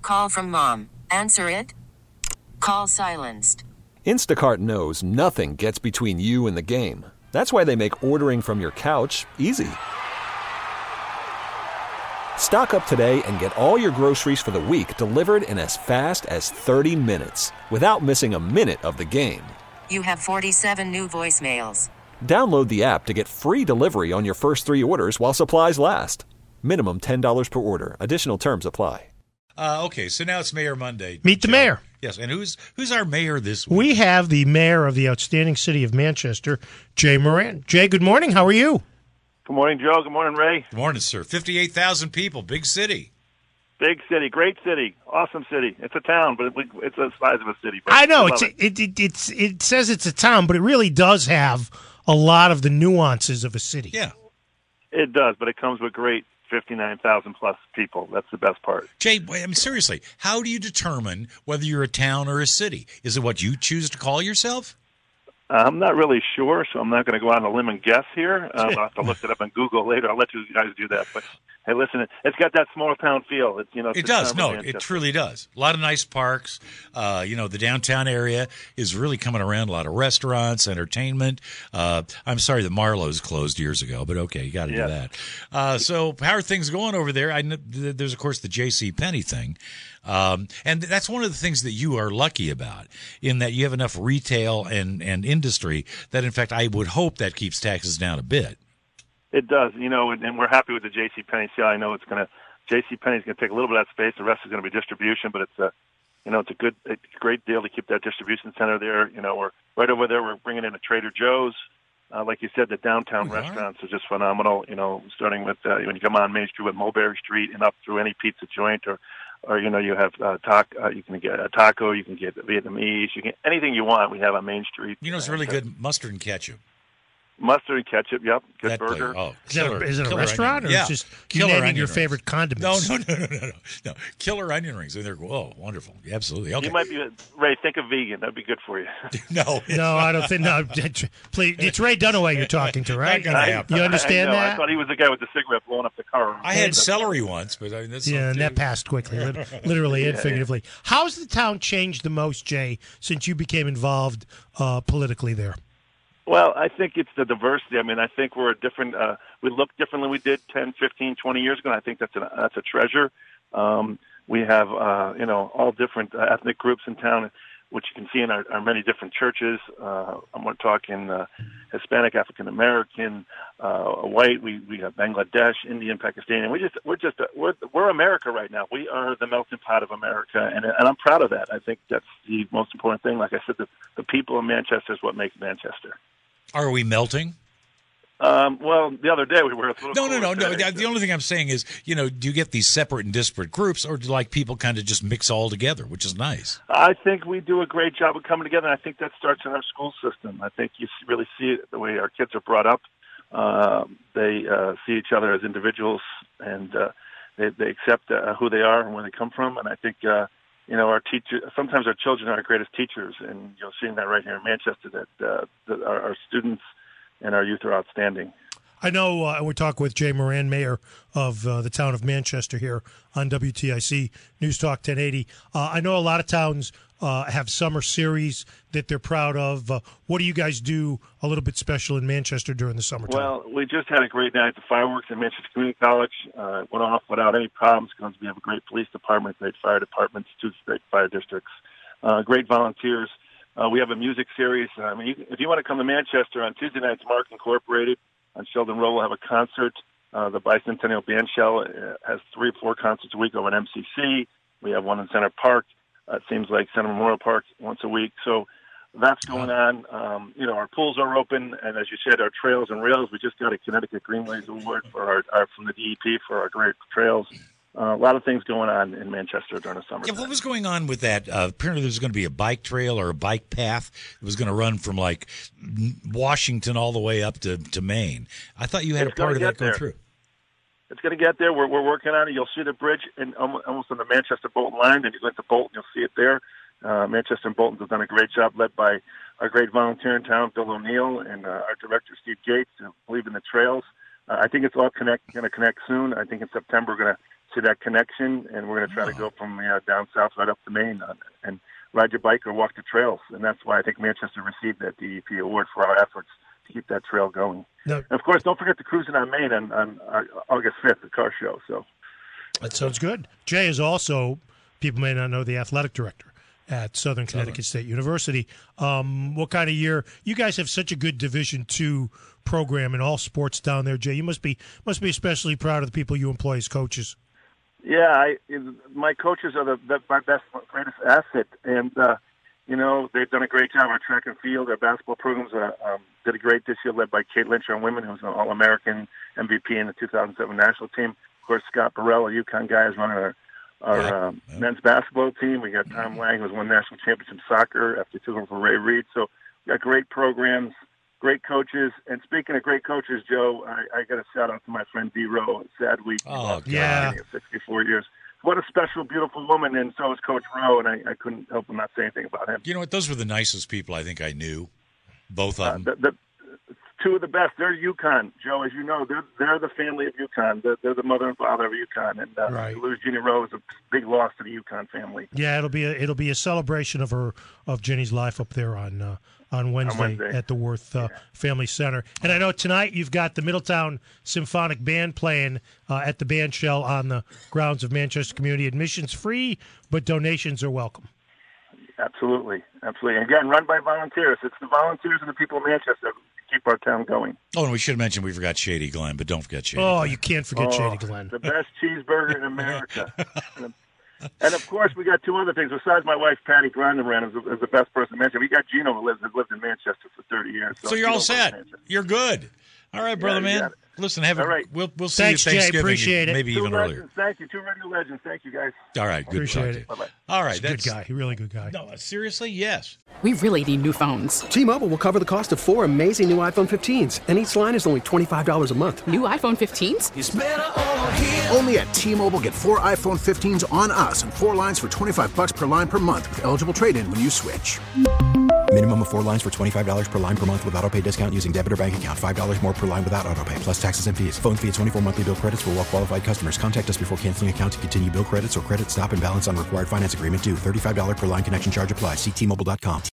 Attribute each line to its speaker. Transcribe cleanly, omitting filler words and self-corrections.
Speaker 1: call from mom. Answer it. Call silenced.
Speaker 2: Instacart knows nothing gets between you and the game. That's why they make ordering from your couch easy. Stock up today and get all your groceries for the week delivered in as fast as 30 minutes without missing a minute of the game.
Speaker 1: You have 47 new voicemails.
Speaker 2: Download the app to get free delivery on your first 3 orders while supplies last. Minimum $10 per order. Additional terms apply.
Speaker 3: Okay, so now it's Mayor Monday.
Speaker 4: Meet the mayor.
Speaker 3: Yes, and who's our mayor this week?
Speaker 4: We have the mayor of the outstanding city of Manchester, Jay Moran. Jay, good morning. How are you?
Speaker 5: Good morning, Joe. Good morning, Ray.
Speaker 3: Good morning, sir. 58,000 people, big city.
Speaker 5: Big city, great city, awesome city. It's a town, but it's the size of a city. But
Speaker 4: I know it says it's a town, but it really does have a lot of the nuances of a city.
Speaker 3: Yeah,
Speaker 5: it does, but it comes with great 59,000 plus people. That's the best part.
Speaker 3: Jay, I mean, seriously, how do you determine whether you're a town or a city? Is it what you choose to call yourself?
Speaker 5: I'm not really sure, so I'm not going to go out on a limb and guess here. I'll have to look it up on Google later. I'll let you guys do that. But hey, listen, it's got that small town feel.
Speaker 3: It does. No, it truly does. A lot of nice parks. The downtown area is really coming around. A lot of restaurants, entertainment. I'm sorry that Marlowe's closed years ago, but okay, you got to do that. So how are things going over there? I know there's of course the J.C. Penney thing. And that's one of the things that you are lucky about, in that you have enough retail and industry that, in fact, I would hope that keeps taxes down a bit.
Speaker 5: It does, and we're happy with the J.C. Penney sale. I know J.C. Penney's going to take a little bit of that space. The rest is going to be distribution, but it's a great deal to keep that distribution center there. We're right over there. We're bringing in a Trader Joe's. Like you said, the downtown restaurants are just phenomenal. Starting with when you come on Main Street with Mulberry Street and up through any pizza joint, or you have you can get a taco, you can get Vietnamese, you can anything you want. We have on Main Street.
Speaker 3: It's really good mustard and ketchup.
Speaker 5: Mustard and ketchup, yep. Good
Speaker 3: that
Speaker 5: burger.
Speaker 4: Is it a restaurant, or just you naming your favorite condiments?
Speaker 3: No. Killer onion rings. They're wonderful. Absolutely. Okay.
Speaker 5: You might be Ray. Think of vegan. That'd be good for you.
Speaker 3: No,
Speaker 4: I don't think. No, please. It's Ray Dunaway you're talking to, right? You understand that?
Speaker 5: I thought he was the guy with the cigarette blowing up the car.
Speaker 3: I had celery once, but that's
Speaker 4: and that passed quickly, literally and figuratively. How's the town changed the most, Jay, since you became involved politically there?
Speaker 5: Well, I think it's the diversity. I mean, I think we're a different. We look different than we did 10, 15, 20 years ago. And I think that's a treasure. We have all different ethnic groups in town, which you can see in our many different churches. We're talking Hispanic, African American, white. We have Bangladesh, Indian, Pakistani. We're America right now. We are the melting pot of America, and I'm proud of that. I think that's the most important thing. Like I said, the people of Manchester is what makes Manchester.
Speaker 3: Are we melting?
Speaker 5: Well, the other day we were.
Speaker 3: No. The only thing I'm saying is, do you get these separate and disparate groups, or do people kind of just mix all together, which is nice?
Speaker 5: I think we do a great job of coming together, and I think that starts in our school system. I think you really see it the way our kids are brought up. They see each other as individuals, and they accept who they are and where they come from. And I think our teachers, sometimes our children are our greatest teachers, and you're seeing that right here in Manchester. That our students and our youth are outstanding.
Speaker 4: I know we're talking with Jay Moran, mayor of the town of Manchester here on WTIC News Talk 1080. I know a lot of towns have summer series that they're proud of. What do you guys do a little bit special in Manchester during the summertime?
Speaker 5: Well, we just had a great night at the fireworks at Manchester Community College. It went off without any problems because we have a great police department, great fire departments, 2 great fire districts, great volunteers. We have a music series. If you want to come to Manchester on Tuesday nights, Mark Incorporated on Sheldon Road will have a concert. The Bicentennial Bandshell has 3 or 4 concerts a week over at MCC. We have one in Center Park. It seems like Center Memorial Park once a week. So that's going on. Our pools are open, and as you said, our trails and rails. We just got a Connecticut Greenways Award for our from the DEP for our great trails. A lot of things going on in Manchester during the summer.
Speaker 3: Yeah, what was going on with that? Apparently, there was going to be a bike trail or a bike path that was going to run from Washington all the way up to Maine. I thought you had a part of that going through.
Speaker 5: It's going to get there. We're working on it. You'll see the bridge almost on the Manchester-Bolton line. Then you go into Bolton, you'll see it there. Manchester and Bolton have done a great job, led by our great volunteer in town, Bill O'Neill, and our director, Steve Gates, who believe in the trails. I think it's all going to connect soon. I think in September we're going to to that connection, and we're going to try to go from down south right up to Maine and ride your bike or walk the trails. And that's why I think Manchester received that DEP award for our efforts to keep that trail going. No. And of course, don't forget the Cruising on Maine on August 5th, the car show. So
Speaker 4: that sounds good. Jay is also, people may not know, the athletic director at Southern Connecticut State University. What kind of year? You guys have such a good Division II program in all sports down there, Jay. You must be especially proud of the people you employ as coaches.
Speaker 5: Yeah, my coaches are my greatest asset, and they've done a great job. Our track and field, our basketball programs did a great this year, led by Kate Lynch on women, who's an All-American MVP in the 2007 national team. Of course, Scott Burrell, a UConn guy, is running our men's basketball team. We got Tom Lang, who's won national championship soccer after he took over for Ray Reid. So we got great programs, great coaches. And speaking of great coaches, Joe, I got a shout out to my friend D. Rowe. Sad week.
Speaker 3: Oh,
Speaker 4: yeah.
Speaker 5: 64 years. What a special, beautiful woman, and so is Coach Rowe, and I couldn't help but not say anything about him.
Speaker 3: You know what? Those were the nicest people I think I knew, both of them.
Speaker 5: Two of the best. They're UConn, Joe, as you know. They're the family of UConn. They're the mother and father of UConn, and
Speaker 4: right.
Speaker 5: to lose Ginny Rowe is a big loss to the UConn family.
Speaker 4: Yeah, it'll be a celebration of Ginny's life up there on Wednesday at the Worth Family Center. And I know tonight you've got the Middletown Symphonic Band playing at the Band Shell on the grounds of Manchester Community. Admission's free, but donations are welcome.
Speaker 5: Absolutely. And again, run by volunteers. It's the volunteers and the people of Manchester who keep our town going.
Speaker 3: Oh, and we should have mentioned we forgot Shady Glen, but don't forget Shady
Speaker 4: Glen.
Speaker 3: Glen.
Speaker 4: You can't forget Shady Glen.
Speaker 5: The best cheeseburger in America. And, of course, we got two other things. Besides my wife, Patty Grondenbrand, is the best person in Manchester. We got Gino, who has lived in Manchester for 30 years.
Speaker 3: So you're all set. You're good. All right, brother, man. Listen,
Speaker 5: all right.
Speaker 3: We'll see
Speaker 4: Thanks,
Speaker 3: you Thanksgiving.
Speaker 4: Jay. Appreciate it.
Speaker 3: Maybe
Speaker 5: Two
Speaker 3: even
Speaker 5: legends.
Speaker 3: earlier.
Speaker 5: Thank you. Two radio legends. Thank you, guys.
Speaker 3: All right. Good
Speaker 4: Appreciate it.
Speaker 5: Bye-bye.
Speaker 3: All right.
Speaker 4: He's a good guy. Really good guy.
Speaker 3: No, seriously? Yes.
Speaker 6: We really need new phones.
Speaker 7: T-Mobile will cover the cost of 4 amazing new iPhone 15s, and each line is only $25 a month.
Speaker 6: New iPhone 15s?
Speaker 8: It's better over here. Only at T-Mobile, get 4 iPhone 15s on us and 4 lines for $25 per line per month with eligible trade-in when you switch.
Speaker 9: Minimum of 4 lines for $25 per line per month with autopay discount using debit or bank account. $5 more per line without autopay, plus taxes and fees. Phone fee at 24 monthly bill credits for well-qualified customers. Contact us before canceling account to continue bill credits or credit stop and balance on required finance agreement due. $35 per line connection charge applies. See T-Mobile.com.